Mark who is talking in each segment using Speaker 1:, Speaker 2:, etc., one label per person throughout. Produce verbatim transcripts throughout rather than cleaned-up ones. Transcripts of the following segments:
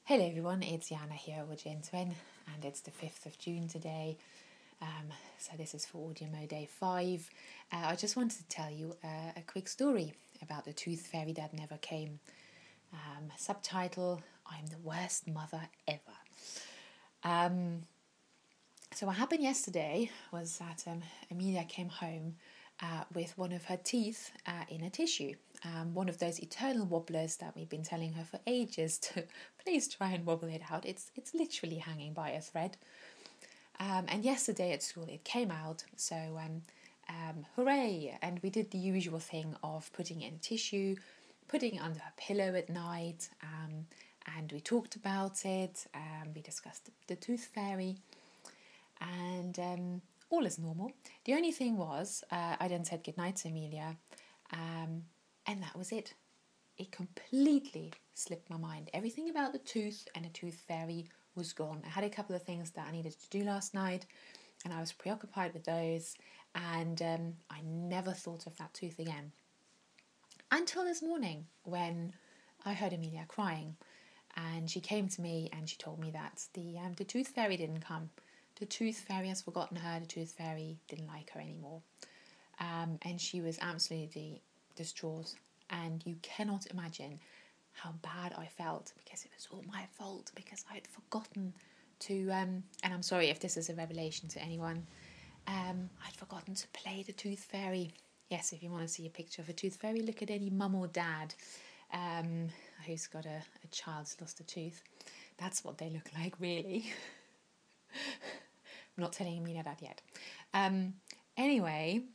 Speaker 1: Hello everyone, it's Jana here with Gentwin, and it's the fifth of June today. Um, so this is for Audio Mo Day five. Uh, I just wanted to tell you uh, a quick story about the tooth fairy that never came. Um, subtitle, I'm the worst mother ever. Um, so what happened yesterday was that um, Amelia came home uh, with one of her teeth uh, in a tissue. Um, one of those eternal wobblers that we've been telling her for ages to please try and wobble it out. It's it's literally hanging by a thread. Um, and yesterday at school it came out, so um, um, hooray! And we did the usual thing of putting it in tissue, putting it under her pillow at night, um, and we talked about it. Um, we discussed the, the tooth fairy, and um, all is normal. The only thing was, uh, I then said goodnight to Amelia, um, and that was it. It completely slipped my mind. Everything about the tooth and the tooth fairy was gone. I had a couple of things that I needed to do last night, and I was preoccupied with those, and um, I never thought of that tooth again. Until this morning, when I heard Amelia crying, and she came to me and she told me that the um, the tooth fairy didn't come. The tooth fairy has forgotten her. The tooth fairy didn't like her anymore. Um, and she was absolutely distraught. And you cannot imagine how bad I felt, because it was all my fault, because I had forgotten to, um, and I'm sorry if this is a revelation to anyone, um, I'd forgotten to play the tooth fairy. Yes, if you want to see a picture of a tooth fairy, look at any mum or dad um, who's got a, a child's lost a tooth. That's what they look like, really. I'm not telling Amelia that yet. Um, anyway,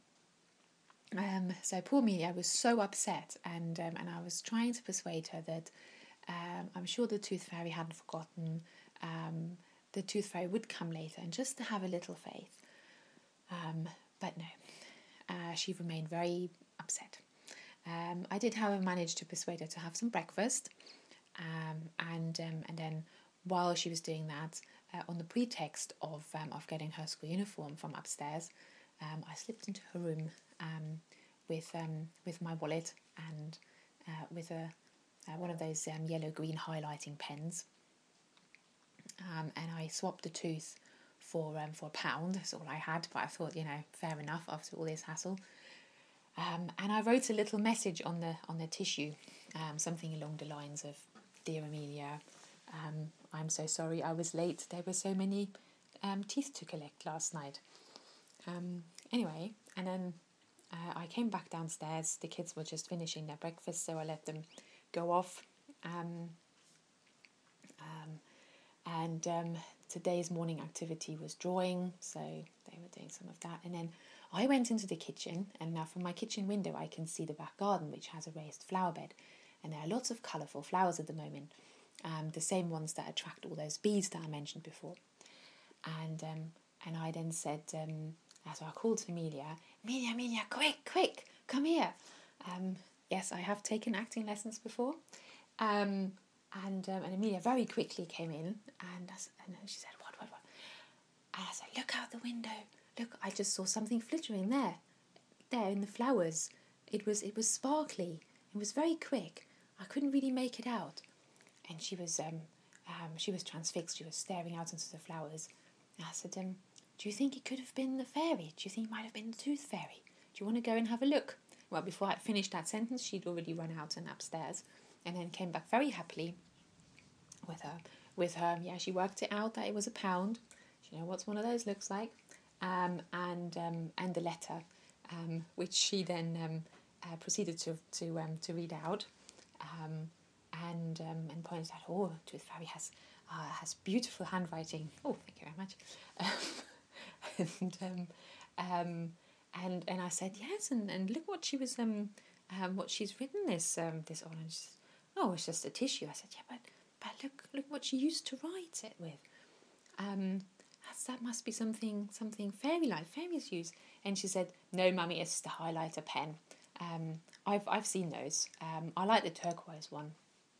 Speaker 1: um, so poor Amelia was so upset, and um, and I was trying to persuade her that um, I'm sure the tooth fairy hadn't forgotten. Um, the tooth fairy would come later, and just to have a little faith. Um, but no, uh, she remained very upset. Um, I did, however, manage to persuade her to have some breakfast, um, and um, and then while she was doing that, uh, on the pretext of um, of getting her school uniform from upstairs, um, I slipped into her room um, with um, with my wallet and uh, with a uh, one of those um, yellow green highlighting pens, um, and I swapped the tooth for um, for a pound. That's all I had, but I thought, you know, fair enough after all this hassle. Um, and I wrote a little message on the on the tissue, um, something along the lines of, "Dear Amelia, um, I'm so sorry I was late. There were so many um, teeth to collect last night." Um, anyway, and then uh, I came back downstairs. The kids were just finishing their breakfast, so I let them go off. Um, um, and um, today's morning activity was drawing, so they were doing some of that. And then I went into the kitchen, and now from my kitchen window I can see the back garden, which has a raised flower bed, and there are lots of colourful flowers at the moment, um, the same ones that attract all those bees that I mentioned before. And um, and I then said, um, so I called to Amelia, Amelia, Amelia, quick, quick, come here. Um, yes, I have taken acting lessons before. Um, and um, and Amelia very quickly came in, and, and she said, what, what, what? And I said, look out the window. Look, I just saw something flittering there, there in the flowers. It was it was sparkly. It was very quick. I couldn't really make it out. And she was um, um, she was transfixed. She was staring out into the flowers. And I said, um, do you think it could have been the fairy? Do you think it might have been the tooth fairy? Do you want to go and have a look? Well, before I finished that sentence, she'd already run out and upstairs, and then came back very happily with her. With her, yeah, she worked it out that it was a pound. You know what one of those looks like, um, and um, and the letter, um, which she then um, uh, proceeded to to um, to read out, um, and um, and pointed out, oh, Tooth Fairy has uh, has beautiful handwriting. Oh, thank you very much. Um, and um, um, and and I said yes, and, and look what she was um, um what she's written this um this orange. Oh, it's just a tissue. I said, yeah, but but look look what she used to write it with. Um, that's, that must be something something fairy-like, fairies use. And she said, no, mummy, it's the highlighter pen. Um, I've I've seen those. Um, I like the turquoise one.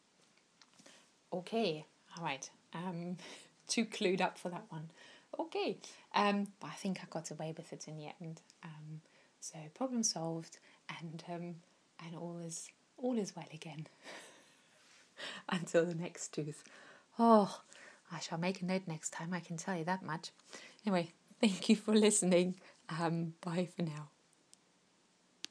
Speaker 1: Okay, all right. Um, too clued up for that one. Okay, um, but I think I got away with it in the end. Um, so problem solved, and um, and all is all is well again. Until the next tooth. Oh, I shall make a note next time, I can tell you that much. Anyway, thank you for listening. Um, bye for now.